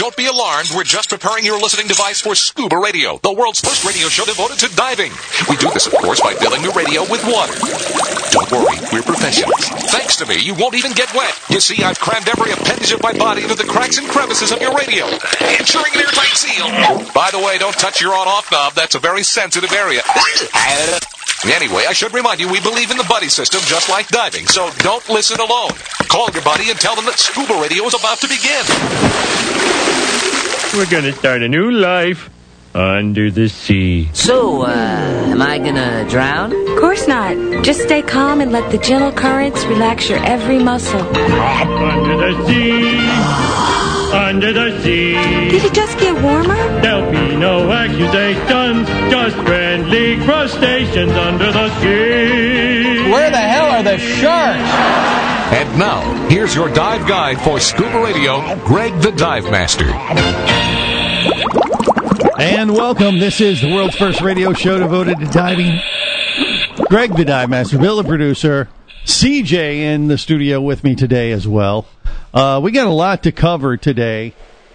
Don't be alarmed. We're just preparing your listening device for Scuba Radio, the world's first radio show devoted to diving. We do this, of course, by filling your radio with water. Don't worry, we're professionals. Thanks to me, you won't even get wet. You see, I've crammed every appendage of my body into the cracks and crevices of your radio, ensuring an airtight seal. By the way, don't touch your on-off knob. That's a very sensitive area. Anyway, I should remind you, we believe in the buddy system just like diving, so don't listen alone. Call your buddy and tell them that Scuba Radio is about to begin. We're gonna start a new life under the sea. So, am I gonna drown? Of course not. Just stay calm and let the gentle currents relax your every muscle. Under the sea, under the sea. Did it just get warmer? There'll be no accusations, just friendly crustaceans under the sea. Where the hell are the sharks? And now, here's your dive guide for Scuba Radio, Greg the Dive Master. And welcome. This is the world's first radio show devoted to diving. Greg the Dive Master, Bill the producer, CJ in the studio with me today as well. We got a lot to cover today.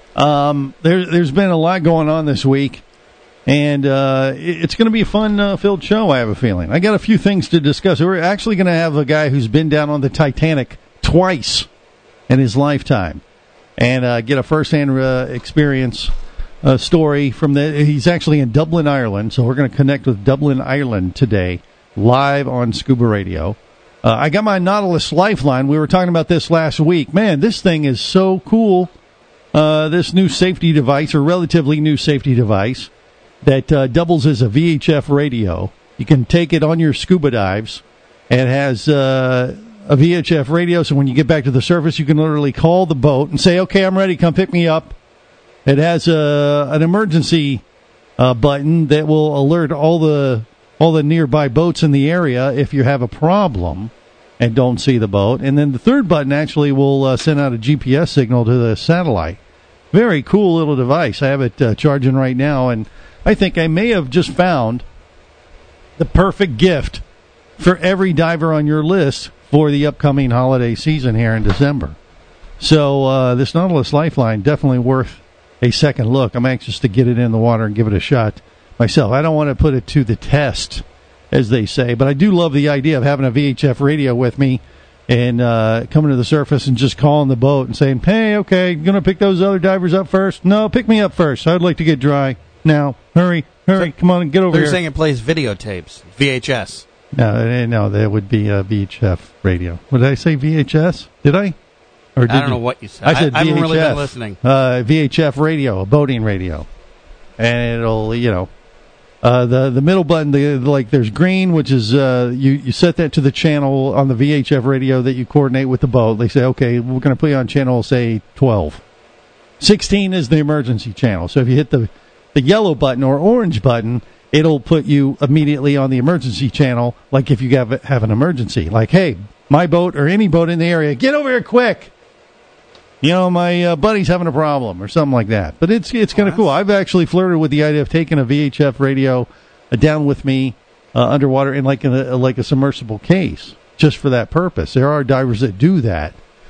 There's been a lot going on this week, and it's going to be a fun-filled show, I have a feeling. I got a few things to discuss. We're actually going to have a guy who's been down on the Titanic twice in his lifetime and get a first-hand experience story from he's actually in Dublin, Ireland, so we're going to connect with Dublin, Ireland today, live on Scuba Radio. I got my Nautilus Lifeline. We were talking about this last week. Man, this thing is so cool. This new safety device, or relatively new safety device, that doubles as a VHF radio. You can take it on your scuba dives. It has a VHF radio, so when you get back to the surface, you can literally call the boat and say, okay, I'm ready, come pick me up. It has an emergency button that will alert all the nearby boats in the area if you have a problem and don't see the boat. And then the third button actually will send out a GPS signal to the satellite. Very cool little device. I have it charging right now, and I think I may have just found the perfect gift for every diver on your list for the upcoming holiday season here in December. So this Nautilus Lifeline, definitely worth a second look. I'm anxious to get it in the water and give it a shot myself. I don't want to put it to the test, as they say, but I do love the idea of having a VHF radio with me and coming to the surface and just calling the boat and saying, hey, okay, you going to pick those other divers up first? No, pick me up first. I'd like to get dry. Now, hurry, come on, get over here. They're saying it plays videotapes, VHS. No, that would be a VHF radio. What did I say, VHS? Did I? Or I don't know what you said. I said VHF. I haven't really been listening. VHF radio, a boating radio. And it'll, the middle button, there's green, which is, you set that to the channel on the VHF radio that you coordinate with the boat. They say, okay, we're going to put you on channel, say, 12. 16 is the emergency channel. So if you hit the yellow button or orange button, it'll put you immediately on the emergency channel, like if you have an emergency. Like, hey, my boat or any boat in the area, get over here quick. My buddy's having a problem or something like that. But it's kind of cool. I've actually flirted with the idea of taking a VHF radio down with me underwater in like a submersible case just for that purpose. There are divers that do that.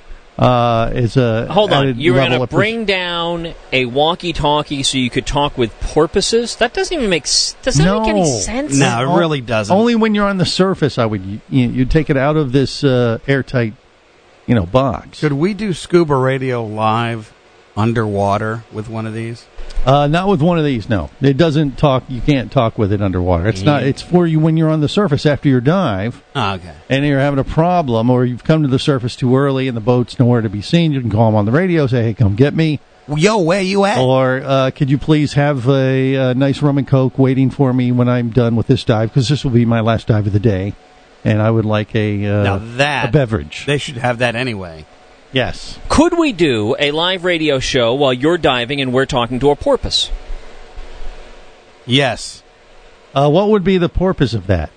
Hold on, you were going to bring down a walkie-talkie so you could talk with porpoises? That doesn't even make make any sense. No, it really doesn't. Only when you're on the surface, you'd take it out of this airtight, box. Could we do Scuba Radio live underwater with one of these? Not with one of these, no. It doesn't talk. You can't talk with it underwater. It's not. It's for you when you're on the surface after your dive. Oh, okay. And you're having a problem, or you've come to the surface too early and the boat's nowhere to be seen. You can call them on the radio, say, hey, come get me. Yo, where you at? Or could you please have a nice rum and Coke waiting for me when I'm done with this dive, because this will be my last dive of the day, and I would like a beverage. They should have that anyway. Yes. Could we do a live radio show while you're diving and we're talking to a porpoise? Yes. What would be the purpose of that?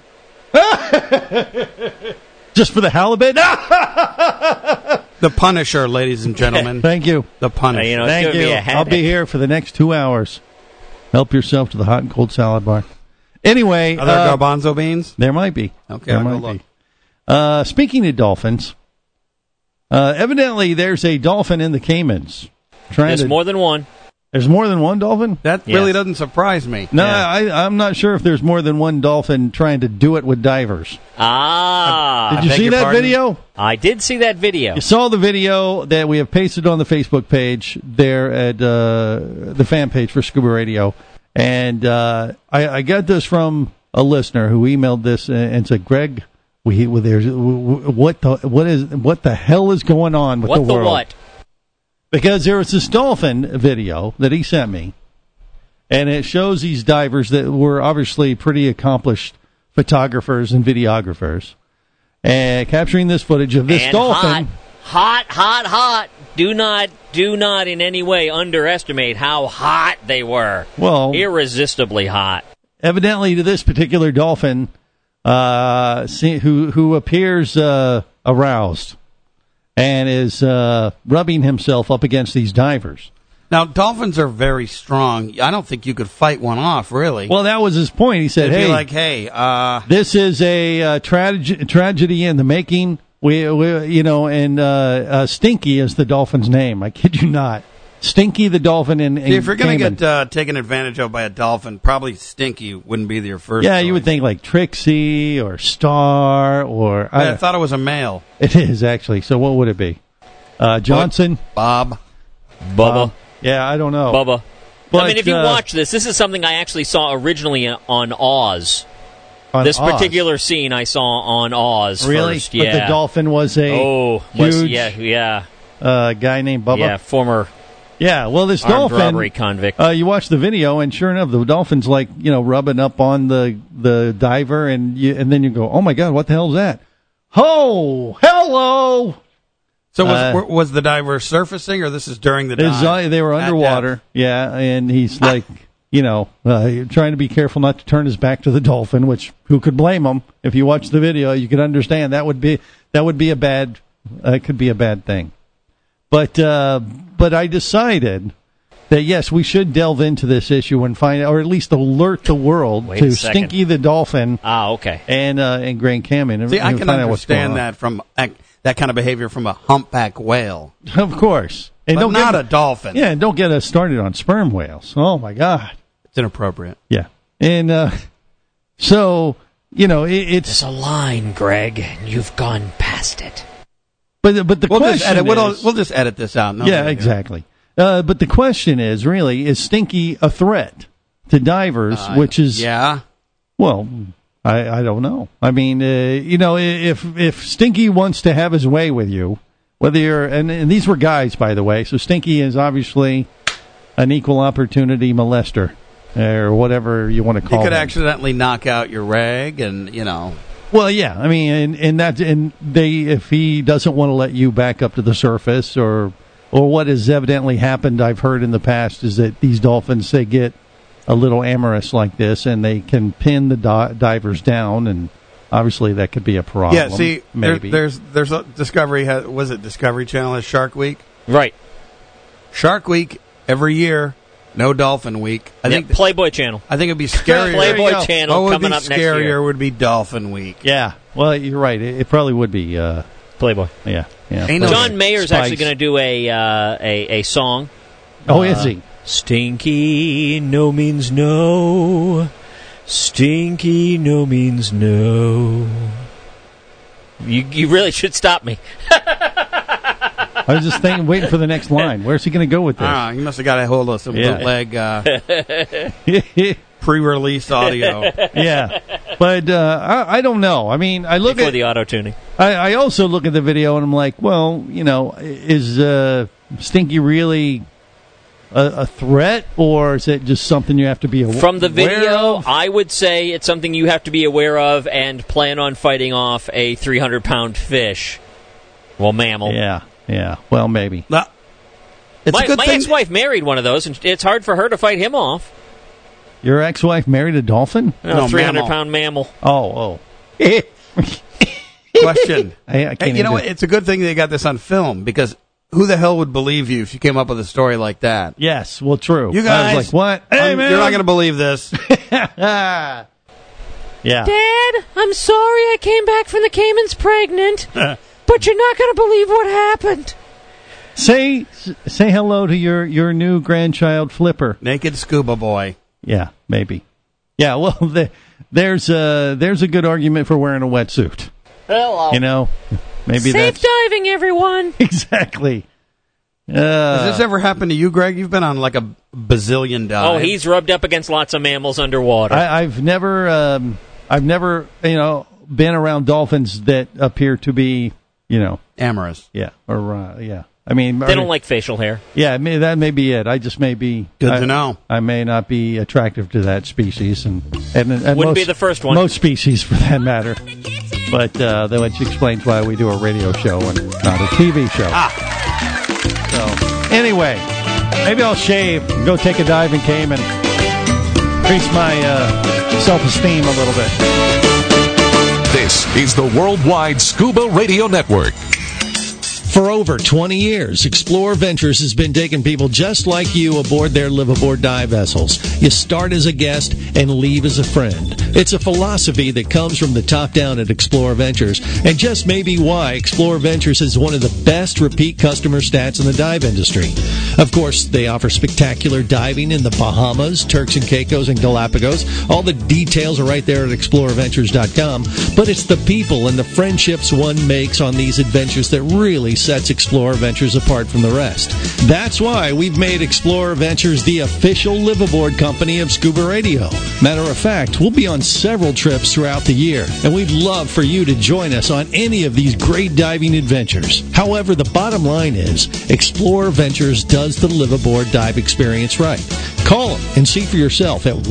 Just for the halibut? The Punisher, ladies and gentlemen. Thank you. The Punisher. Thank you. I'll be here for the next 2 hours. Help yourself to the hot and cold salad bar. Anyway. Are there garbanzo beans? There might be. Okay, I'll go look. Speaking of dolphins, evidently there's a dolphin in the Caymans. There's more than one. There's more than one dolphin? That really doesn't surprise me. No, I'm not sure if there's more than one dolphin trying to do it with divers. Ah. Did you see that video? I did see that video. You saw the video that we have pasted on the Facebook page there at the fan page for Scuba Radio. And I got this from a listener who emailed this and said, Greg, what the hell is going on with the world? What? Because there was this dolphin video that he sent me, and it shows these divers that were obviously pretty accomplished photographers and videographers, and capturing this footage of this dolphin. Hot. Do not in any way underestimate how hot they were. Well, irresistibly hot. Evidently, to this particular dolphin, who appears aroused. And is rubbing himself up against these divers. Now, dolphins are very strong. I don't think you could fight one off, really. Well, that was his point. He said, They'd hey, be like, hey, this is a tragedy in the making. And Stinky is the dolphin's name. I kid you not. Stinky the dolphin in if you're going Cayman. to get taken advantage of by a dolphin, probably Stinky wouldn't be your first choice. You would think like Trixie or Star or... I thought it was a male. It is, actually. So what would it be? Johnson? Bob? Bubba? I don't know. Bubba. But, I mean, if you watch this is something I actually saw originally on Oz. This Oz. particular scene I saw on Oz really? first. Yeah. But the dolphin was a huge guy named Bubba? Yeah, former... Yeah, well, this armed dolphin robbery convict. You watch the video, and sure enough, the dolphin's like rubbing up on the diver, and then you go, "Oh my God, what the hell is that?" Oh, hello. So was the diver surfacing, or this is during the dive? They were underwater, and he's like, trying to be careful not to turn his back to the dolphin. Which who could blame him? If you watch the video, you could understand that would be a bad, could be a bad thing. But I decided that, yes, we should delve into this issue and find out, or at least alert the world to Stinky the dolphin. Okay. And Grand Cayman. See, I can understand that from that kind of behavior from a humpback whale. Of course. And but not a dolphin. Yeah, and don't get us started on sperm whales. Oh, my God. It's inappropriate. Yeah. And so, it's... There's a line, Greg, and you've gone past it. But the question is... We'll just edit this out. Exactly. But the question is, really, is Stinky a threat to divers, which is... Yeah. Well, I don't know. I mean, if Stinky wants to have his way with you, whether you're... And these were guys, by the way, so Stinky is obviously an equal opportunity molester, or whatever you want to call it. He could accidentally knock out your rag, and, Well, yeah, I mean, if he doesn't want to let you back up to the surface, or what has evidently happened, I've heard in the past, is that these dolphins, they get a little amorous like this, and they can pin the divers down, and obviously that could be a problem. Yeah, see, maybe there's a Discovery. Was it Discovery Channel has Shark Week? Right. Shark Week every year. No Dolphin Week. I think Playboy Channel. I think it'd be scarier. Playboy Channel coming up next year. Scarier would be Dolphin Week. Yeah. Well, you're right. It probably would be Playboy. Yeah. John Mayer's actually going to do a song. Oh, is he? Stinky no means no. Stinky no means no. You really should stop me. I was just waiting for the next line. Where's he going to go with this? He must have got a hold of some bootleg pre-release audio. Yeah, but I don't know. I mean, I look at the auto tuning. I also look at the video and I'm like, well, is Stinky really a threat, or is it just something you have to be aware of? From the video, I would say it's something you have to be aware of and plan on fighting off a 300-pound fish. Well, mammal. Yeah, well, maybe. My ex-wife married one of those, and it's hard for her to fight him off. Your ex-wife married a dolphin? No, 300-pound mammal. Oh. Question. I can't it's a good thing they got this on film, because who the hell would believe you if you came up with a story like that? Yes, well, true. You guys, I was like, what? Hey, man. You're not going to believe this. Yeah. Dad, I'm sorry I came back from the Caymans pregnant. But you're not going to believe what happened. Say hello to your new grandchild, Flipper. Naked scuba boy. Yeah, maybe. Yeah, well, there's a good argument for wearing a wetsuit. Hello. You know, maybe Safe diving, everyone. Exactly. Uh, Has this ever happened to you, Greg? You've been on like a bazillion dives. Oh, he's rubbed up against lots of mammals underwater. I've never, been around dolphins that appear to be, amorous. Yeah, or yeah. I mean, they don't like facial hair. Yeah, that may be it. I just may be good to know. I may not be attractive to that species, and wouldn't be the first one. Most species, for that matter. But which explains why we do a radio show and not a TV show. So anyway, maybe I'll shave, go take a dive in Cayman, increase my self-esteem a little bit. This is the Worldwide Scuba Radio Network. For over 20 years, Explorer Ventures has been taking people just like you aboard their live-aboard dive vessels. You start as a guest and leave as a friend. It's a philosophy that comes from the top down at Explorer Ventures, and just maybe why Explorer Ventures is one of the best repeat customer stats in the dive industry. Of course, they offer spectacular diving in the Bahamas, Turks and Caicos, and Galapagos. All the details are right there at explorerventures.com, but it's the people and the friendships one makes on these adventures that really sets Explorer Ventures apart from the rest. That's why we've made Explorer Ventures the official live-aboard company of Scuba Radio. Matter of fact, we'll be on several trips throughout the year, and we'd love for you to join us on any of these great diving adventures. However, the bottom line is, Explorer Ventures does the live-aboard dive experience right. Call them and see for yourself at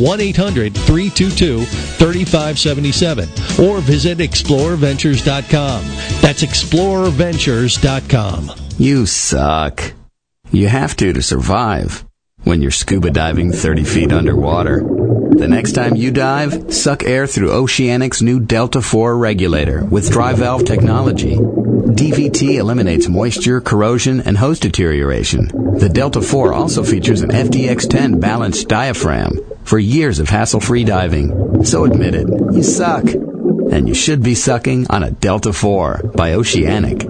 1-800-322-3577 or visit explorerventures.com. That's explorerventures.com. You suck. You have to survive when you're scuba diving 30 feet underwater. The next time you dive, suck air through Oceanic's new Delta 4 regulator with dry valve technology. DVT eliminates moisture, corrosion, and hose deterioration. The Delta 4 also features an FDX10 balanced diaphragm for years of hassle-free diving. So admit it, you suck. And you should be sucking on a Delta 4 by Oceanic.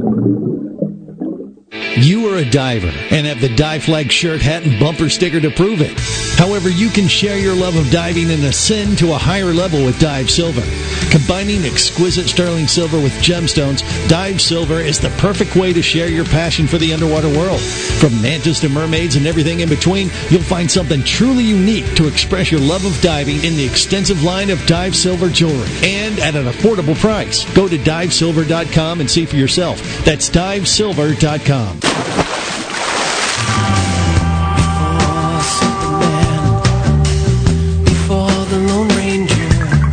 You are a diver and have the Dive Flag shirt, hat, and bumper sticker to prove it. However, you can share your love of diving and ascend to a higher level with Dive Silver. Combining exquisite sterling silver with gemstones, Dive Silver is the perfect way to share your passion for the underwater world. From mantis to mermaids and everything in between, you'll find something truly unique to express your love of diving in the extensive line of Dive Silver jewelry, and at an affordable price. Go to divesilver.com and see for yourself. That's divesilver.com. Before the Lone Ranger,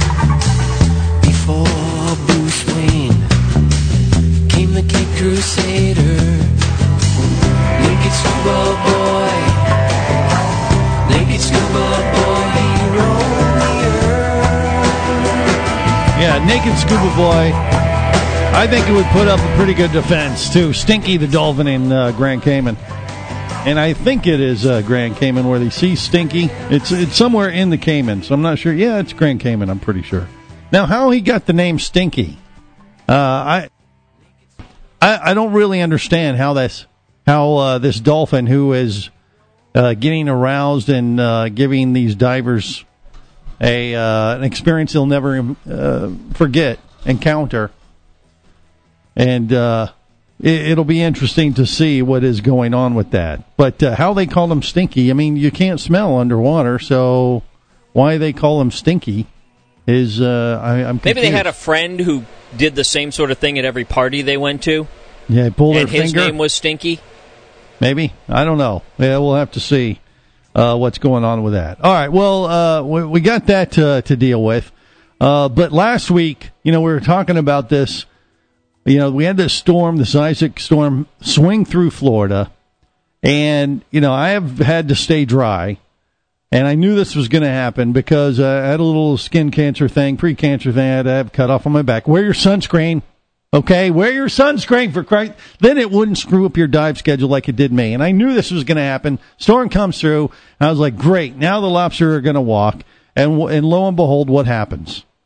before Bruce Wayne, came the Cape Crusader, naked scuba boy, naked scuba boy, he roamed the earth. Yeah, naked scuba boy. I think it would put up a pretty good defense to Stinky the Dolphin in Grand Cayman. And I think it is Grand Cayman where they see Stinky. It's somewhere in the Cayman, so I'm not sure. Yeah, it's Grand Cayman, I'm pretty sure. Now, how he got the name Stinky, I don't really understand how this dolphin who is getting aroused and giving these divers an experience they'll never encounter. And it'll be interesting to see what is going on with that. But how they call him Stinky, I mean, you can't smell underwater, so why they call him Stinky is, I'm confused. Maybe they had a friend who did the same sort of thing at every party they went to. Yeah, pulled their finger. And his name was Stinky. Maybe. I don't know. Yeah, we'll have to see what's going on with that. All right, well, we got that to deal with. But last week, we were talking about this. We had this storm, this Isaac storm, swing through Florida, and, I have had to stay dry, and I knew this was going to happen because I had a little skin cancer thing, pre-cancer thing I had to have cut off on my back. Wear your sunscreen, okay? Wear your sunscreen, for Christ. Then it wouldn't screw up your dive schedule like it did me, and I knew this was going to happen. Storm comes through, and I was like, great, now the lobster are going to walk, and lo and behold, what happens?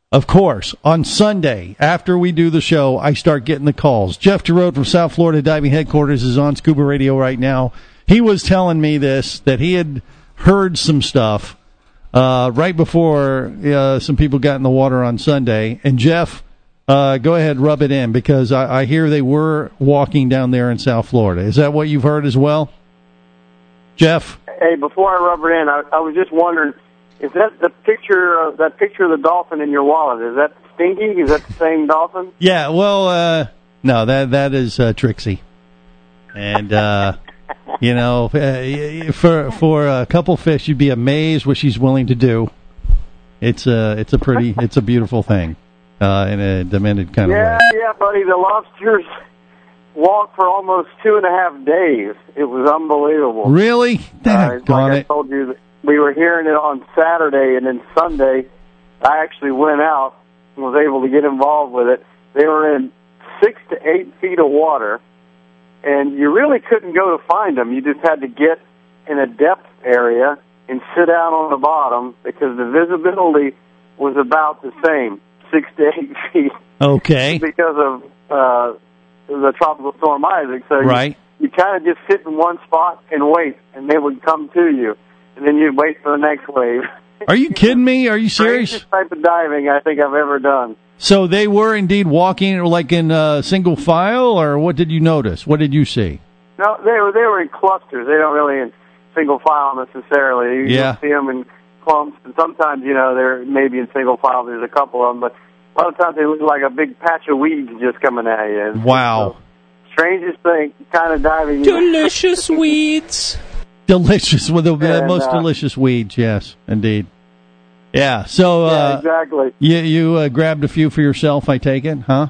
of course, on Sunday, after we do the show, I start getting the calls. Jeff Giroux from South Florida Diving Headquarters is on Scuba Radio right now. He was telling me that he had heard some stuff right before some people got in the water on Sunday. And Jeff, go ahead, rub it in, because I hear they were walking down there in South Florida. Is that what you've heard as well, Jeff? Hey, before I rub it in, I was just wondering, is that the picture of the dolphin in your wallet? Is that Stinky? Is that the same dolphin? Yeah, well, no, that is Trixie. And, for a couple fish, you'd be amazed what she's willing to do. It's a beautiful thing, in a demented kind of way. Yeah, buddy, the lobsters walked for almost 2.5 days. It was unbelievable. Really? Like I told you, we were hearing it on Saturday, and then Sunday, I actually went out and was able to get involved with it. They were in 6 to 8 feet of water, and you really couldn't go to find them. You just had to get in a depth area and sit down on the bottom, because the visibility was about the same, 6 to 8 feet. Okay. Because of the tropical storm Isaac. So right. You kind of just sit in one spot and wait, and they would come to you. And then you'd wait for the next wave. Are you kidding me? Are you serious? Strangest type of diving I think I've ever done. So they were indeed walking like in single file, or what did you notice? What did you see? No, they were in clusters. They don't really in single file necessarily. You see them in clumps, and sometimes, they're maybe in single file. There's a couple of them, but a lot of times they look like a big patch of weeds just coming at you. Wow. So, strangest thing, kind of diving. Delicious weeds. Delicious, with the most delicious weeds, yes, indeed. Yeah, so exactly. You grabbed a few for yourself, I take it, huh?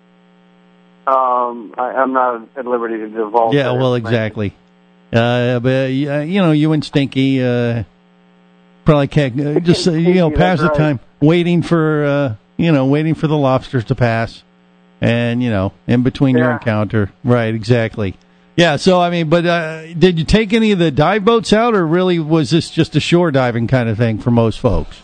I'm not at liberty to divulge. Yeah, well, exactly. But you and Stinky probably can't just pass the time waiting for the lobsters to pass, and in between your encounter, right? Exactly. Yeah, so, but did you take any of the dive boats out, or really was this just a shore diving kind of thing for most folks?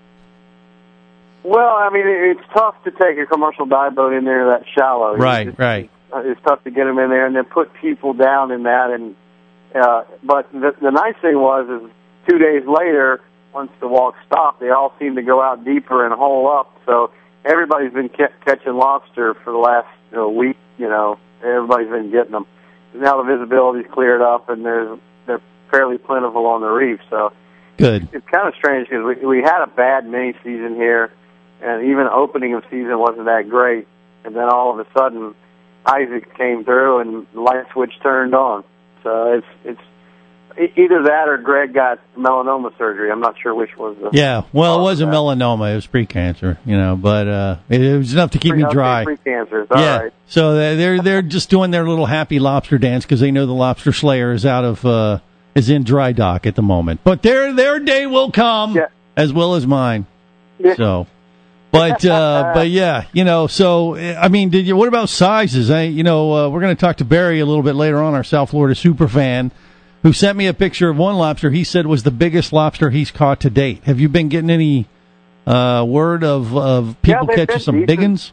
Well, it's tough to take a commercial dive boat in there that shallow. Right. It's tough to get them in there and then put people down in that. And but the nice thing is 2 days later, once the walk stopped, they all seemed to go out deeper and hole up. So everybody's been catching lobster for the last week. Everybody's been getting them. Now the visibility's cleared up, and they're fairly plentiful on the reef. So good. It's kind of strange because we had a bad mini season here, and even opening of season wasn't that great. And then all of a sudden, Isaac came through, and the light switch turned on. So it's either that or Greg got melanoma surgery. I'm not sure which was. Yeah, well, it wasn't melanoma; it was pre-cancer. But it was enough to keep me dry. Pre-cancer, yeah. Right. So they're just doing their little happy lobster dance because they know the lobster slayer is is in dry dock at the moment. But their day will come, as well as mine. Yeah. So, but yeah, So did you? What about sizes? We're going to talk to Barry a little bit later on, our South Florida super fan, who sent me a picture of one lobster he said was the biggest lobster he's caught to date. Have you been getting any word of people catching some big ones?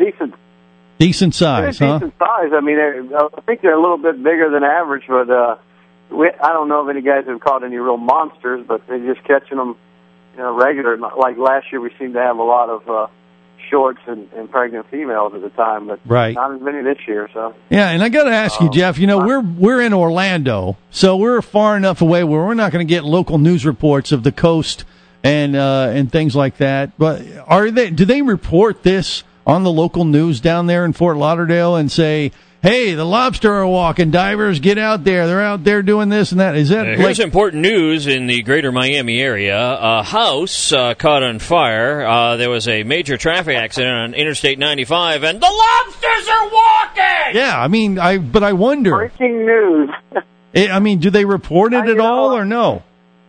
Decent size, huh? Decent size. I think they're a little bit bigger than average, but I don't know if any guys have caught any real monsters, but they're just catching them, regular. Like last year, we seemed to have a lot of shorts and pregnant females at the time, but not as many this year. So yeah, and I got to ask you, Jeff. We're in Orlando, so we're far enough away where we're not going to get local news reports of the coast and things like that. But do they report this on the local news down there in Fort Lauderdale and say, hey, the lobster are walking, divers, get out there. They're out there doing this and that. Is that here's important news in the greater Miami area. A house caught on fire. There was a major traffic accident on Interstate 95, and the lobsters are walking! Yeah, but I wonder. Breaking news. Do they report it at all or no?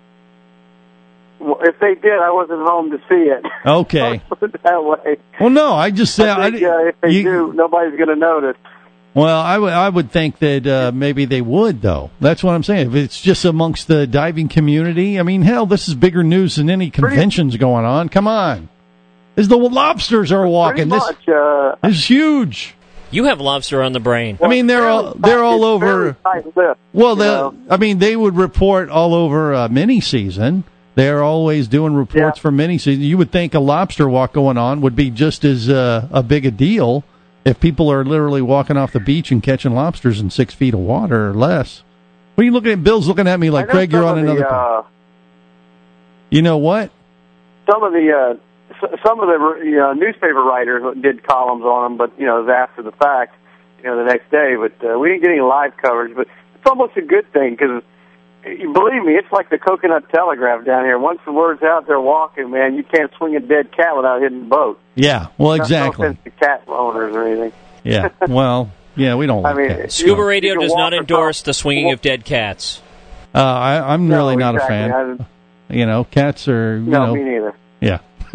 Well, if they did, I wasn't home to see it. Okay. Put it that way. Well, no, I just said... if they do, nobody's going to notice. Well, I would think that maybe they would, though. That's what I'm saying. If it's just amongst the diving community, hell, this is bigger news than any conventions going on. Come on. is the lobsters are walking. Pretty much, This is huge. You have lobster on the brain. I mean, they're all over. Well, I mean, they would report all over mini season. They're always doing reports for mini season. You would think a lobster walk going on would be just as a big a deal if people are literally walking off the beach and catching lobsters in 6 feet of water or less. What are you looking at? Bill's looking at me like, Craig, you're on another. You know what? Some of the newspaper writers did columns on them, but it was after the fact, the next day. But we didn't get any live coverage. But it's almost a good thing because, believe me, it's like the Coconut Telegraph down here. Once the word's out there walking, man, you can't swing a dead cat without hitting the boat. Yeah, well, exactly. No offense to cat owners or anything. Yeah, well, yeah, we don't. cats. Scuba Radio does not endorse the swinging of dead cats. I'm really not a fan. Cats are. No, me neither. Yeah.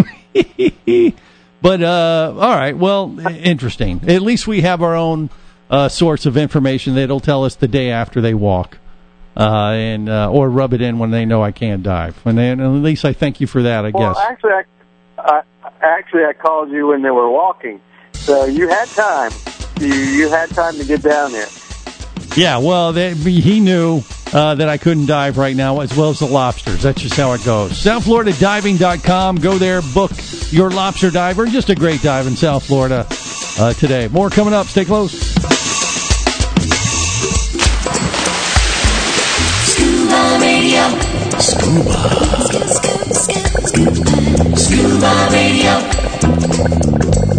But all right, well, interesting. At least we have our own source of information that'll tell us the day after they walk, and or rub it in when they know I can't dive. And at least I thank you for that. I guess. Well, actually, I called you when they were walking, so you had time. You had time to get down there. Yeah, well, he knew that I couldn't dive right now, as well as the lobsters. That's just how it goes. SouthFloridaDiving.com. Go there, book your lobster diver. Just a great dive in South Florida today. More coming up. Stay close. Scuba Radio. Scuba Radio.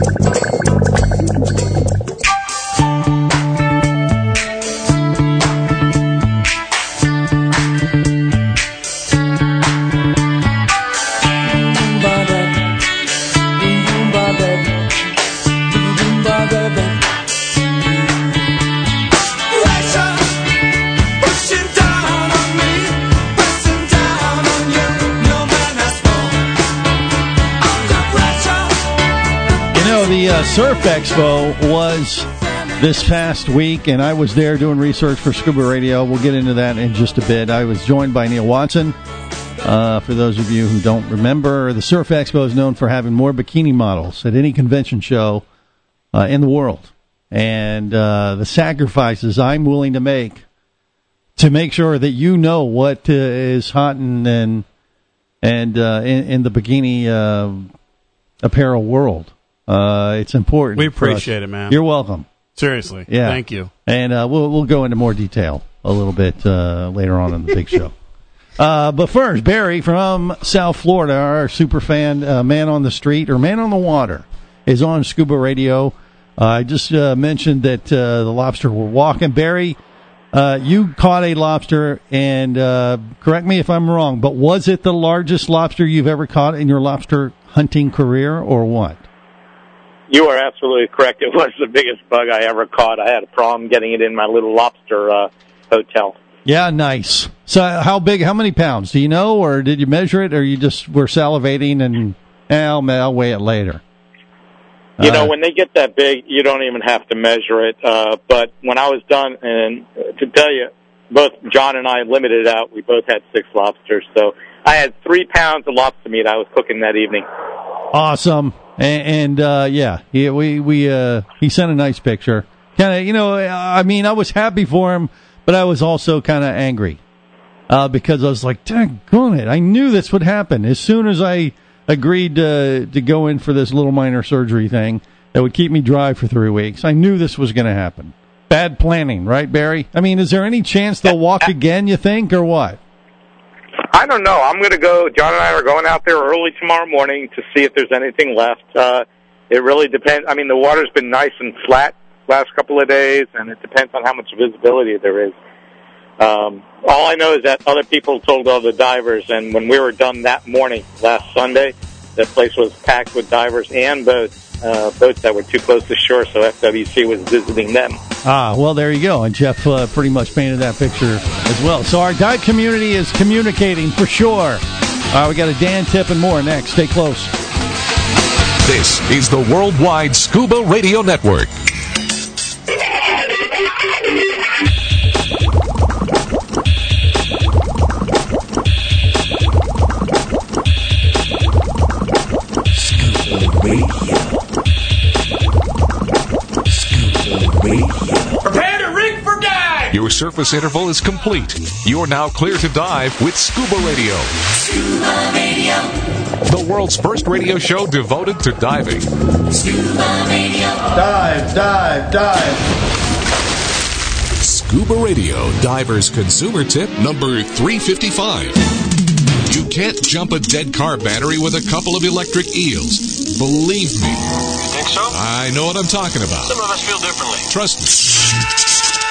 The Surf Expo was this past week, and I was there doing research for Scuba Radio. We'll get into that in just a bit. I was joined by Neil Watson. For those of you who don't remember, the Surf Expo is known for having more bikini models at any convention show in the world. And the sacrifices I'm willing to make sure that you know what is hot and in the bikini apparel world. It's important. We appreciate it, man. You're welcome. Seriously. Yeah. Thank you. And we'll go into more detail a little bit later on in the big show. But first, Barry from South Florida, our super fan, man on the street or man on the water, is on Scuba Radio. I just mentioned that the lobster were walking. Barry, you caught a lobster, and correct me if I'm wrong, but was it the largest lobster you've ever caught in your lobster hunting career, or what? You are absolutely correct. It was the biggest bug I ever caught. I had a problem getting it in my little lobster hotel. Yeah, nice. So how big, how many pounds? Do you know, or did you measure it, or you just were salivating and, I'll weigh it later? You know, when they get that big, you don't even have to measure it. But when I was done, and to tell you, both John and I limited it out. We both had 6 lobsters. So I had 3 pounds of lobster meat I was cooking that evening. Awesome. And he sent a nice picture. Kind of, I mean, I was happy for him, but I was also kind of angry because I was like, daggone it, I knew this would happen. As soon as I agreed to go in for this little minor surgery thing that would keep me dry for 3 weeks, I knew this was going to happen. Bad planning, right, Barry? I mean, is there any chance they'll walk again, you think, or what? I don't know. I'm going to go. John and I are going out there early tomorrow morning to see if there's anything left. It really depends. I mean, the water's been nice and flat last couple of days, and it depends on how much visibility there is. All I know is that other people told other divers, and when we were done that morning, last Sunday, the place was packed with divers and boats that were too close to shore, so FWC was visiting them. Well, there you go. And Jeff pretty much painted that picture as well. So our dive community is communicating for sure. We got a Dan tip and more next. Stay close. This is the Worldwide Scuba Radio Network. Scuba Prepare to rig for dive! Your surface interval is complete. You're now clear to dive with Scuba Radio. Scuba Radio. The world's first radio show devoted to diving. Scuba Radio. Dive, dive, dive. Scuba Radio Diver's Consumer Tip number 355. You can't jump a dead car battery with a couple of electric eels. Believe me. You think so? I know what I'm talking about. Some of us feel differently. Trust me.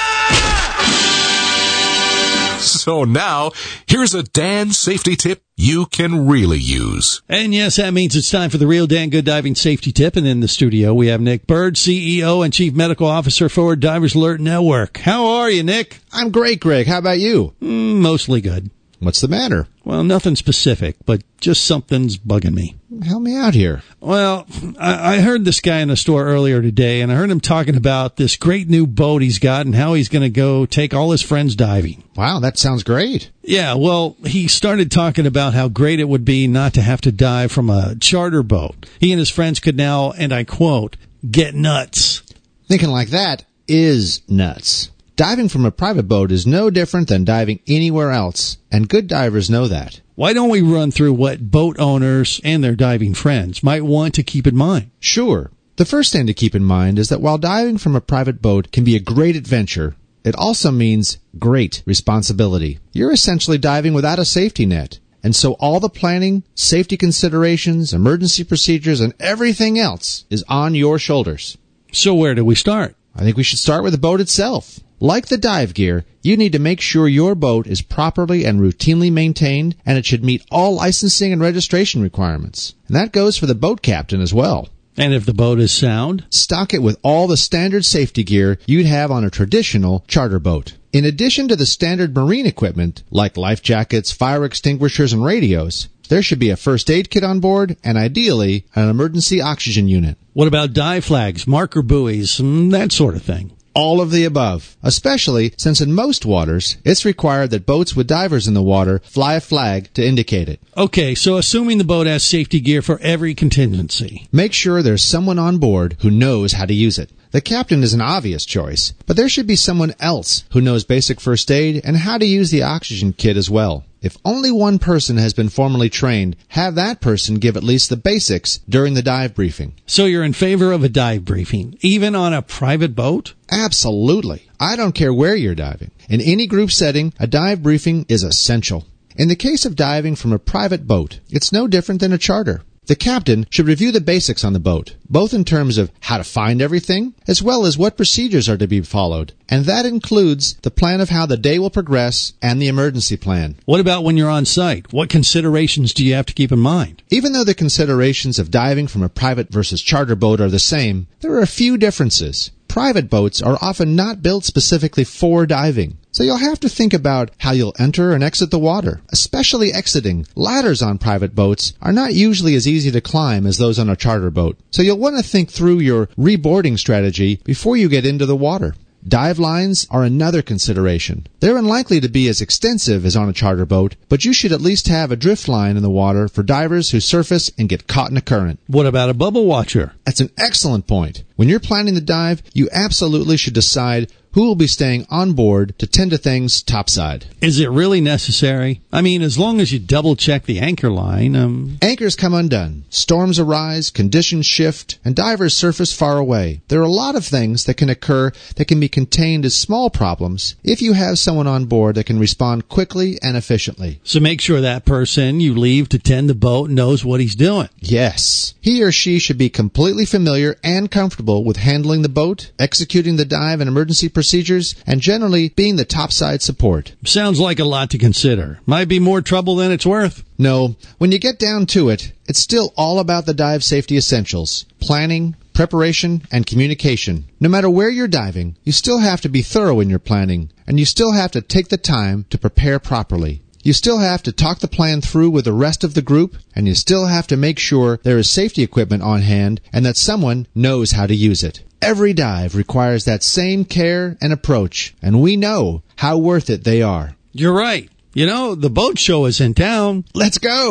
So now, here's a Dan safety tip you can really use. And yes, that means it's time for the real Dan Good Diving Safety Tip. And in the studio, we have Nick Bird, CEO and Chief Medical Officer for Divers Alert Network. How are you, Nick? I'm great, Greg. How about you? Mostly good. What's the matter? Well, nothing specific, but just something's bugging me. Help me out here. Well, I heard this guy in the store earlier today, and I heard him talking about this great new boat he's got and how he's going to go take all his friends diving. Wow, that sounds great. Yeah, well, he started talking about how great it would be not to have to dive from a charter boat. He and his friends could now, and I quote, get nuts. Thinking like that is nuts. Diving from a private boat is no different than diving anywhere else, and good divers know that. Why don't we run through what boat owners and their diving friends might want to keep in mind? Sure. The first thing to keep in mind is that while diving from a private boat can be a great adventure, it also means great responsibility. You're essentially diving without a safety net. And so all the planning, safety considerations, emergency procedures, and everything else is on your shoulders. So where do we start? I think we should start with the boat itself. Like the dive gear, you need to make sure your boat is properly and routinely maintained, and it should meet all licensing and registration requirements. And that goes for the boat captain as well. And if the boat is sound? Stock it with all the standard safety gear you'd have on a traditional charter boat. In addition to the standard marine equipment, like life jackets, fire extinguishers, and radios, there should be a first aid kit on board, and ideally, an emergency oxygen unit. What about dive flags, marker buoys, that sort of thing? All of the above, especially since in most waters, it's required that boats with divers in the water fly a flag to indicate it. Okay, so assuming the boat has safety gear for every contingency. Make sure there's someone on board who knows how to use it. The captain is an obvious choice, but there should be someone else who knows basic first aid and how to use the oxygen kit as well. If only one person has been formally trained, have that person give at least the basics during the dive briefing. So you're in favor of a dive briefing, even on a private boat? Absolutely. I don't care where you're diving. In any group setting, a dive briefing is essential. In the case of diving from a private boat, it's no different than a charter. The captain should review the basics on the boat, both in terms of how to find everything, as well as what procedures are to be followed. And that includes the plan of how the day will progress and the emergency plan. What about when you're on site? What considerations do you have to keep in mind? Even though the considerations of diving from a private versus charter boat are the same, there are a few differences. Private boats are often not built specifically for diving, so you'll have to think about how you'll enter and exit the water, especially exiting. Ladders on private boats are not usually as easy to climb as those on a charter boat, so you'll want to think through your reboarding strategy before you get into the water. Dive lines are another consideration. They're unlikely to be as extensive as on a charter boat, but you should at least have a drift line in the water for divers who surface and get caught in a current. What about a bubble watcher? That's an excellent point. When you're planning the dive, you absolutely should decide who will be staying on board to tend to things topside. Is it really necessary? I mean, as long as you double-check the anchor line, Anchors come undone. Storms arise, conditions shift, and divers surface far away. There are a lot of things that can occur that can be contained as small problems if you have someone on board that can respond quickly and efficiently. So make sure that person you leave to tend the boat knows what he's doing. Yes. He or she should be completely familiar and comfortable with handling the boat, executing the dive and emergency procedures, and generally being the topside support. Sounds like a lot to consider. Might be more trouble than it's worth. No, when you get down to it, it's still all about the dive safety essentials: planning, preparation, and communication. No matter where you're diving, you still have to be thorough in your planning, and you still have to take the time to prepare properly. You still have to talk the plan through with the rest of the group, and you still have to make sure there is safety equipment on hand and that someone knows how to use it. Every dive requires that same care and approach, and we know how worth it they are. You're right. You know, the boat show is in town. Let's go!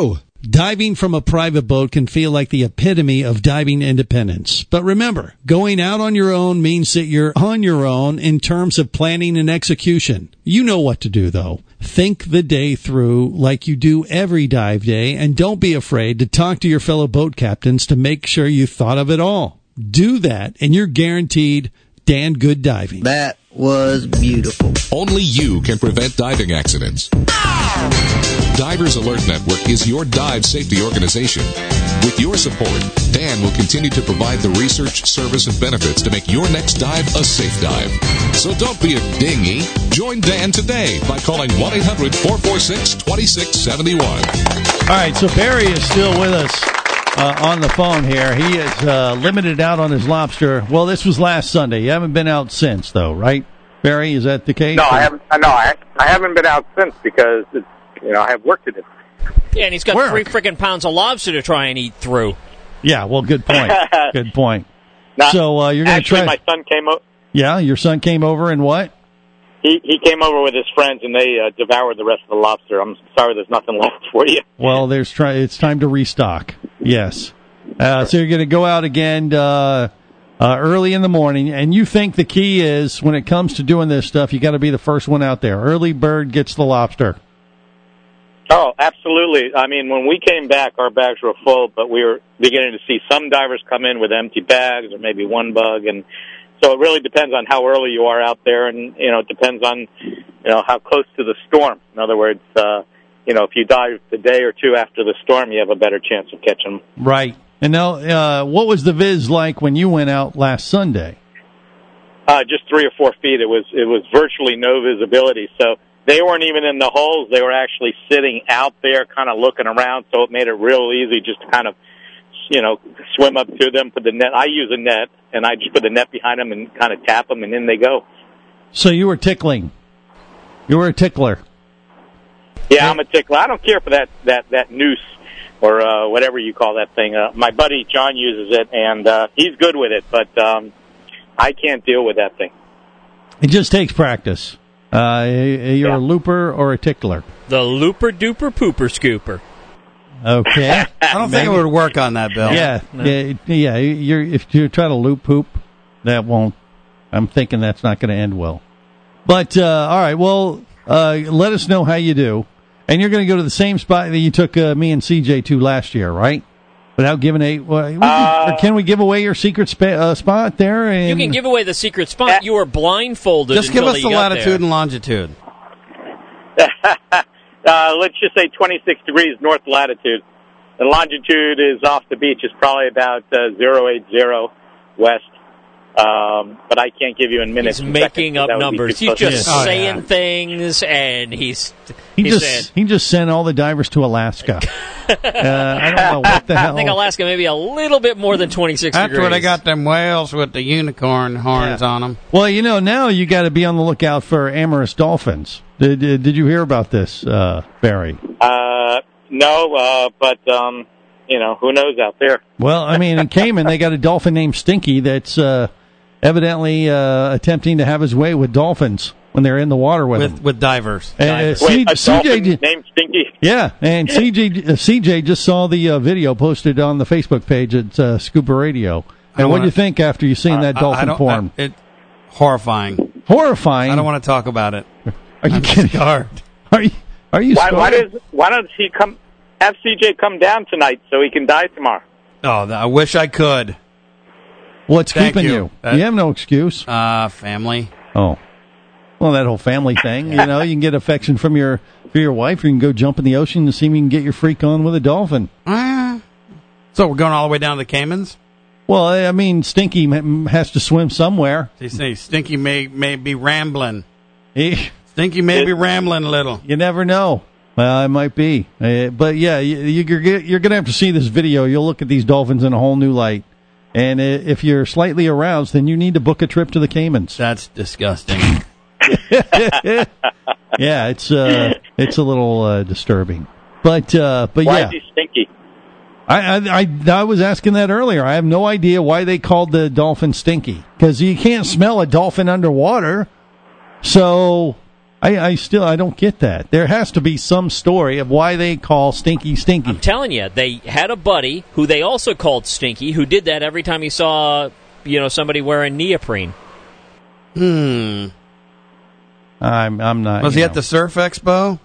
Diving from a private boat can feel like the epitome of diving independence. But remember, going out on your own means that you're on your own in terms of planning and execution. You know what to do, though. Think the day through like you do every dive day, and don't be afraid to talk to your fellow boat captains to make sure you thought of it all. Do that, and you're guaranteed damn good diving. That was beautiful. Only you can prevent diving accidents. Divers Alert Network is your dive safety organization. With your support, Dan will continue to provide the research, service, and benefits to make your next dive a safe dive. So don't be a dinghy. Join Dan today by calling 1-800-446-2671. All right, so Barry is still with us on the phone here. He is limited out on his lobster. Well, this was last Sunday. You haven't been out since, though, right? Barry, is that the case? No, I haven't. No, I haven't been out since because I have work to do. Yeah, and he's got 3 freaking pounds of lobster to try and eat through. Yeah, well, good point. Good point. Now, so you're going to try. My son came over. Yeah, your son came over and what? He came over with his friends and they devoured the rest of the lobster. I'm sorry, there's nothing left for you. Well, it's time to restock. Yes. So you're going to go out again early in the morning, and you think the key is when it comes to doing this stuff, you got to be the first one out there. Early bird gets the lobster. Oh, absolutely. I mean, when we came back, our bags were full, but we were beginning to see some divers come in with empty bags or maybe one bug, and so it really depends on how early you are out there, and it depends on how close to the storm. In other words, if you dive the day or two after the storm, you have a better chance of catching them. Right. And now, what was the viz like when you went out last Sunday? Just 3 or 4 feet. It was virtually no visibility. So they weren't even in the holes. They were actually sitting out there, kind of looking around. So it made it real easy just to kind of, swim up to them, put the net. I use a net, and I just put the net behind them and kind of tap them, and in they go. So you were tickling. You were a tickler. Yeah, I'm a tickler. I don't care for that noose or whatever you call that thing. My buddy John uses it, and he's good with it, but I can't deal with that thing. It just takes practice. You're a looper or a tickler? The looper-duper pooper scooper. Okay. I don't think it would work on that, Bill. Yeah, No. yeah. If you try to loop poop, that won't. I'm thinking that's not going to end well. But all right, well, let us know how you do. And you're going to go to the same spot that you took me and CJ to last year, right? Without giving or can we give away your secret spot there? And You can give away the secret spot. You were blindfolded. Just give until us the you got latitude there. and longitude. Let's just say 26 degrees north latitude. The longitude is off the beach. It's probably about 080 west. But I can't give you in minutes. He's making up numbers. He's just saying things, and he just sent all the divers to Alaska. I don't know what the hell. I think Alaska may be a little bit more than 26 That's degrees. where they got them whales with the unicorn horns on them. Well, now you got to be on the lookout for amorous dolphins. Did you hear about this, Barry? No, but who knows out there? Well, I mean, in Cayman, they got a dolphin named Stinky that's evidently attempting to have his way with dolphins when they're in the water with divers. And, Wait, a dolphin named Stinky? Yeah, and CJ just saw the video posted on the Facebook page at Scuba Radio. And what do you think after you've seen that dolphin form? Horrifying. Horrifying? I don't want to talk about it. Are you kidding? Scarred. Are you scarred? Why don't he have CJ come down tonight so he can dive tomorrow? Oh, I wish I could. What's Thank keeping you. you? You have no excuse. Family. Oh. Well, that whole family thing, you can get affection from your wife, or you can go jump in the ocean and see if you can get your freak on with a dolphin. So we're going all the way down to the Caymans? Well, I mean, Stinky has to swim somewhere. You say Stinky may be rambling. Stinky may be rambling a little. You never know. Well, it might be. But, yeah, you're going to have to see this video. You'll look at these dolphins in a whole new light. And if you're slightly aroused, then you need to book a trip to the Caymans. That's disgusting. Yeah, it's a little disturbing. But Why yeah. is he stinky? I was asking that earlier. I have no idea why they called the dolphin Stinky. Because you can't smell a dolphin underwater. So I don't get that. There has to be some story of why they call Stinky Stinky. I'm telling you, they had a buddy who they also called Stinky, who did that every time he saw, somebody wearing neoprene. I'm not. Was he at the Surf Expo?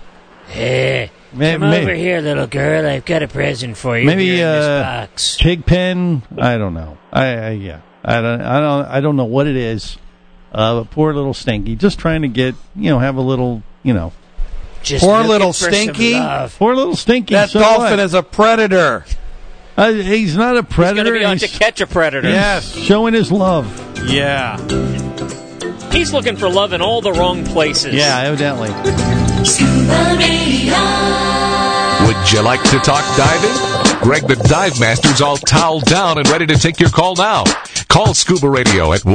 Hey, come over here, little girl. I've got a present for you. Maybe here in this box. Pigpen. I don't know. I don't know what it is. But poor little Stinky, just trying to get have a little Just poor little Stinky. Poor little Stinky. That dolphin is a predator. He's not a predator. He's going to be out to catch a predator. Yes, showing his love. Yeah. He's looking for love in all the wrong places. Yeah, evidently. Scuba Radio. Would you like to talk diving? Greg the Dive Master's all toweled down and ready to take your call now. Call Scuba Radio at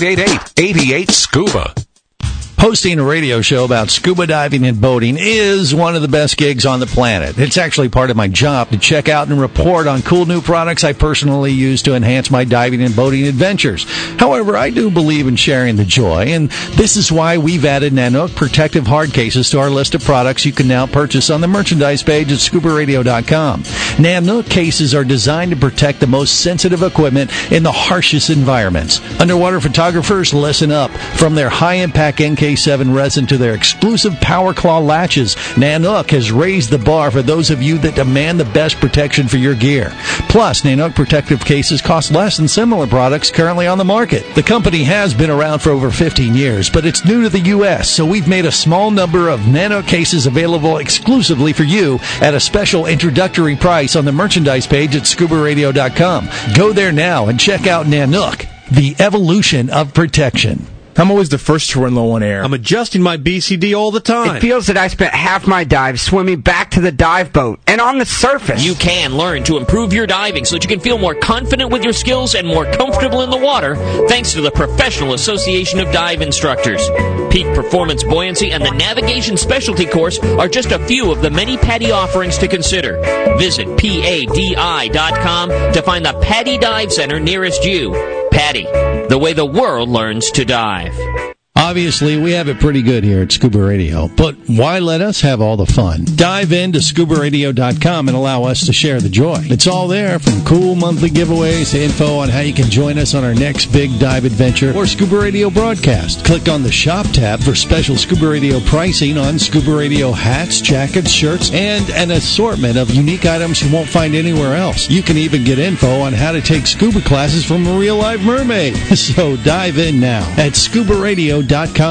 1-888-88-SCUBA. Hosting a radio show about scuba diving and boating is one of the best gigs on the planet. It's actually part of my job to check out and report on cool new products I personally use to enhance my diving and boating adventures. However, I do believe in sharing the joy, and this is why we've added Nanook protective hard cases to our list of products you can now purchase on the merchandise page at scubaradio.com. Nanook cases are designed to protect the most sensitive equipment in the harshest environments. Underwater photographers, listen up. From their high-impact NK7 resin to their exclusive Power Claw latches, Nanook has raised the bar for those of you that demand the best protection for your gear. Plus, Nanook protective cases cost less than similar products currently on the market. The company has been around for over 15 years, but it's new to the U.S., so we've made a small number of Nanook cases available exclusively for you at a special introductory price on the merchandise page at scubaradio.com. Go there now and check out Nanook, the evolution of protection. I'm always the first to run low on air. I'm adjusting my BCD all the time. It feels that I spent half my dive swimming back to the dive boat and on the surface. You can learn to improve your diving so that you can feel more confident with your skills and more comfortable in the water thanks to the Professional Association of Dive Instructors. Peak Performance Buoyancy and the Navigation Specialty Course are just a few of the many PADI offerings to consider. Visit PADI.com to find the PADI Dive Center nearest you. PADI, the way the world learns to dive. Obviously, we have it pretty good here at Scuba Radio, but why let us have all the fun? Dive into scubaradio.com and allow us to share the joy. It's all there, from cool monthly giveaways to info on how you can join us on our next big dive adventure or Scuba Radio broadcast. Click on the Shop tab for special Scuba Radio pricing on Scuba Radio hats, jackets, shirts, and an assortment of unique items you won't find anywhere else. You can even get info on how to take scuba classes from a real-life mermaid. So dive in now at scubaradio.com.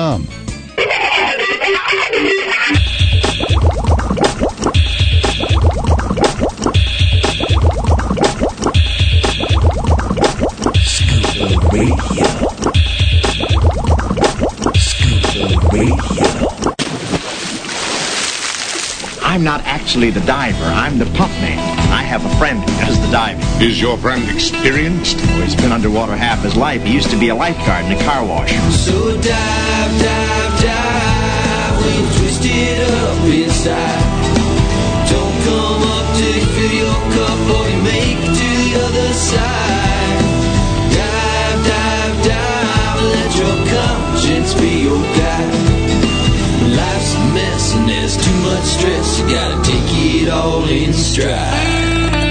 I'm not actually the diver. I'm the pump man. I have a friend who does the diving. Is your friend experienced? Oh, he's been underwater half his life. He used to be a lifeguard in a car wash. So dive, dive, dive, when you're twisted up inside. Don't come up till you fill your cup or you make it to the other side. Dive, dive, dive, let your conscience be your guide. Life's a mess and there's too much stress. You gotta take it all in stride.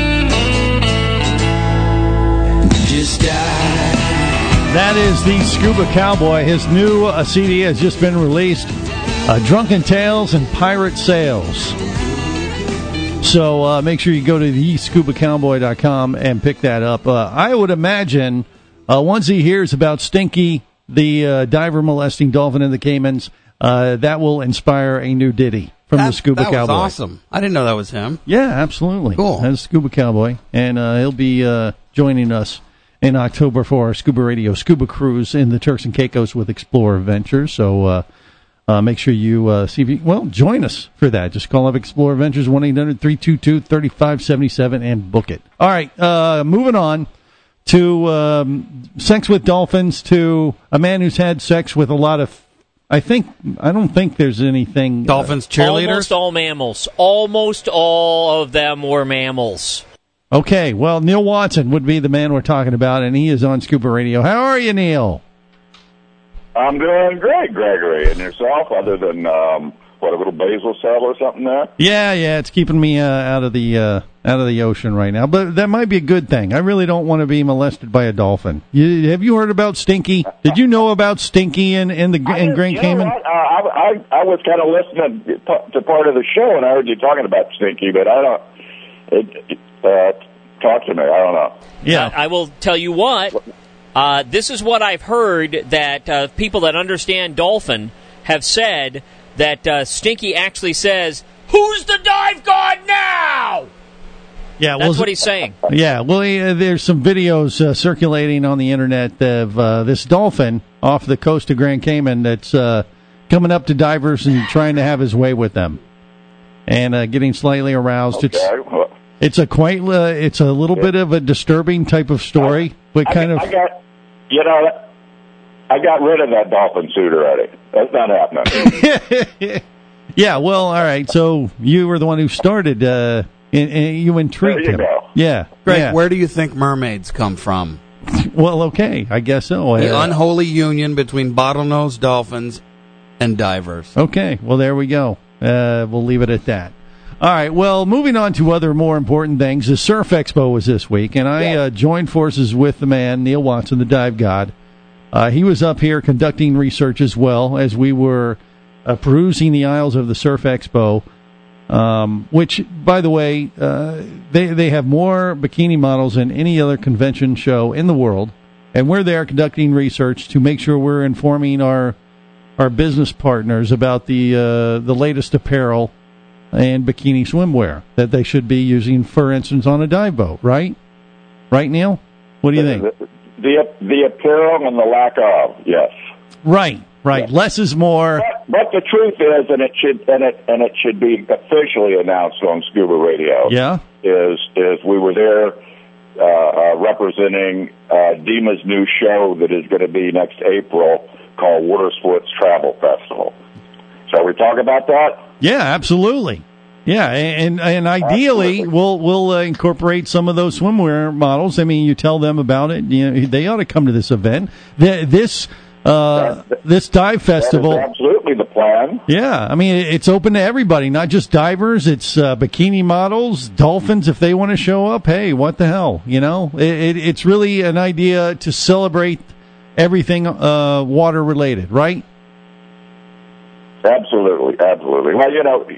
Just dive. That is the Scuba Cowboy. His new CD has just been released, Drunken Tales and Pirate Sails. So make sure you go to thescubacowboy.com and pick that up. I would imagine once he hears about Stinky, the diver molesting dolphin in the Caymans, that will inspire a new ditty from the Scuba Cowboy. That was awesome. I didn't know that was him. Yeah, absolutely. Cool. That's Scuba Cowboy, and he'll be joining us in October for our Scuba Radio Scuba Cruise in the Turks and Caicos with Explorer Ventures. So make sure you join us for that. Just call up Explorer Ventures 1-800-322-3577 and book it. All right, moving on to sex with dolphins, to a man who's had sex with a lot of. I don't think there's anything. Dolphins cheerleaders? Almost all mammals. Almost all of them were mammals. Okay, well, Neil Watson would be the man we're talking about, and he is on Scuba Radio. How are you, Neil? I'm doing great, Gregory. And yourself, other than, a little basil cell or something there? Yeah, it's keeping me out of the ocean right now. But that might be a good thing. I really don't want to be molested by a dolphin. Have you heard about Stinky? Did you know about Stinky in Grand Cayman? I was kind of listening to part of the show, and I heard you talking about Stinky, but I don't... talk to me. I don't know. Yeah. I will tell you what. This is what I've heard that people that understand dolphin have said, that Stinky actually says, "Who's the dive god now?" Yeah, that's what he's saying. Yeah, well, there's some videos circulating on the internet of this dolphin off the coast of Grand Cayman that's coming up to divers and trying to have his way with them, and getting slightly aroused. Okay. It's a little bit of a disturbing type of story, but I got rid of that dolphin suit already. That's not happening. Yeah, well, all right. So you were the one who started. And you intrigued him. Go. Yeah, Greg, where do you think mermaids come from? Well, okay, I guess so. The unholy union between bottlenose dolphins and divers. Okay, well, there we go. We'll leave it at that. All right, well, moving on to other more important things. The Surf Expo was this week, and I joined forces with the man, Neil Watson, the dive god. He was up here conducting research as well as we were perusing the aisles of the Surf Expo, which, by the way, they have more bikini models than any other convention show in the world, and we're there conducting research to make sure we're informing our business partners about the latest apparel and bikini swimwear that they should be using, for instance, on a dive boat, right? Right, Neil? What do you think? The apparel and the lack of, yes. Right. Yes. Less is more. But the truth is, and it should be officially announced on Scuba Radio. Yeah. Is we were there representing DEMA's new show that is going to be next April called Water Sports Travel Festival. Shall we talk about that? Yeah, absolutely. Yeah, and ideally, we'll incorporate some of those swimwear models. I mean, you tell them about it. You know, they ought to come to this event. This dive festival. That is absolutely the plan. Yeah, I mean, it's open to everybody, not just divers. It's bikini models, dolphins. If they want to show up, hey, what the hell? You know, it's really an idea to celebrate everything water related, right? Absolutely. Well, you know,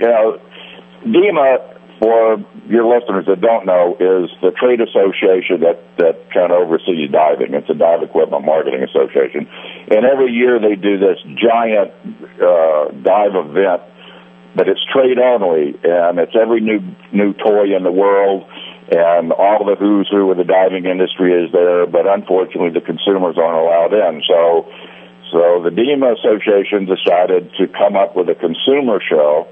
DEMA, for your listeners that don't know, is the trade association that kind of oversees diving. It's a Dive Equipment Marketing Association. And every year they do this giant dive event, but it's trade only, and it's every new toy in the world, and all the who's who of the diving industry is there, but unfortunately the consumers aren't allowed in. So the DEMA Association decided to come up with a consumer show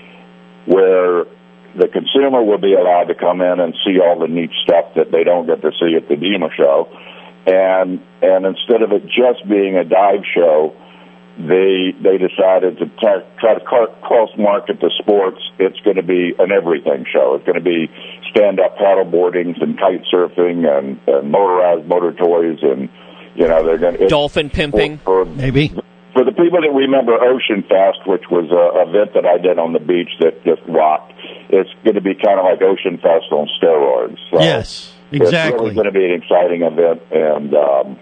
where the consumer will be allowed to come in and see all the neat stuff that they don't get to see at the DEMA show. And instead of it just being a dive show, they decided to try to cross-market the sports. It's going to be an everything show. It's going to be stand-up paddle boardings and kite surfing and motorized motor toys, and you know they're going to dolphin pimping. Maybe for the people that remember Ocean Fest, which was an event that I did on the beach that just rocked. It's going to be kind of like Ocean Fest on steroids. So yes, exactly. It's really going to be an exciting event, and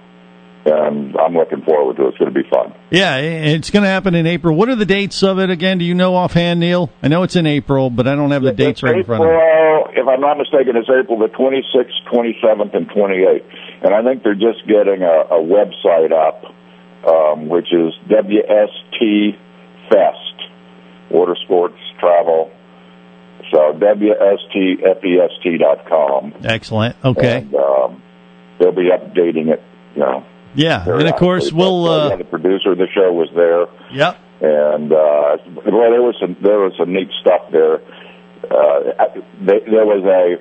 I'm looking forward to it. It's going to be fun. Yeah, it's going to happen in April. What are the dates of it again? Do you know offhand, Neil? I know it's in April, but I don't have the dates right in front of me. If I'm not mistaken, it's April the 26th, 27th, and 28th. And I think they're just getting a website up, which is WST Fest, Water Sports Travel. So WSTFEST.com. Excellent. Okay. And they'll be updating it, you know. Yeah, and of course we'll. The producer of the show was there. Yep. And well, there was some neat stuff there. There was a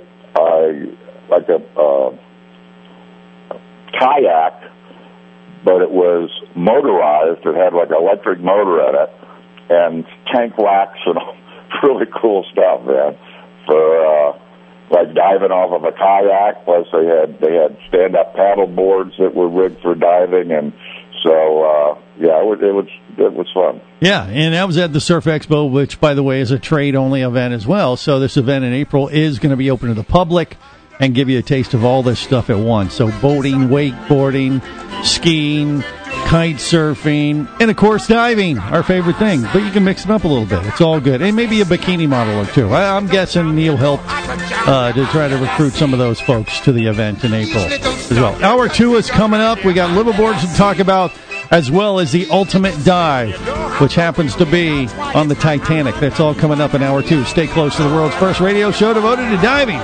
kayak, but it was motorized. It had like an electric motor in it, and tank wax and really cool stuff, man. For like diving off of a kayak. Plus, they had stand-up paddle boards that were rigged for diving, and So it was fun. Yeah, and that was at the Surf Expo, which, by the way, is a trade-only event as well. So this event in April is going to be open to the public and give you a taste of all this stuff at once. So boating, wakeboarding, skiing, kite surfing, and, of course, diving, our favorite thing. But you can mix it up a little bit. It's all good. And maybe a bikini model or two. I'm guessing Neil helped to try to recruit some of those folks to the event in April as well. Hour 2 is coming up. We got liveaboards to talk about, as well as the ultimate dive, which happens to be on the Titanic. That's all coming up in Hour 2. Stay close to the world's first radio show devoted to diving.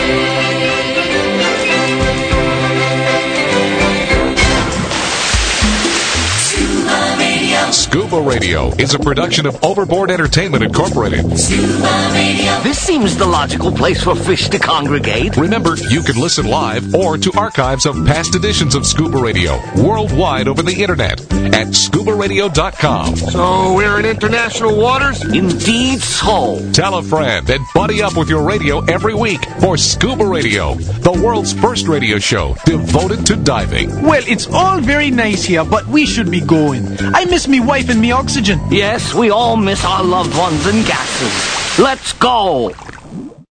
Scuba Radio is a production of Overboard Entertainment Incorporated. This seems the logical place for fish to congregate. Remember, you can listen live or to archives of past editions of Scuba Radio worldwide over the internet at scubaradio.com. So we're in international waters? Indeed so. Tell a friend and buddy up with your radio every week for Scuba Radio, the world's first radio show devoted to diving. Well, it's all very nice here, but we should be going. I miss me wife and me oxygen. Yes, we all miss our loved ones and gases. Let's go.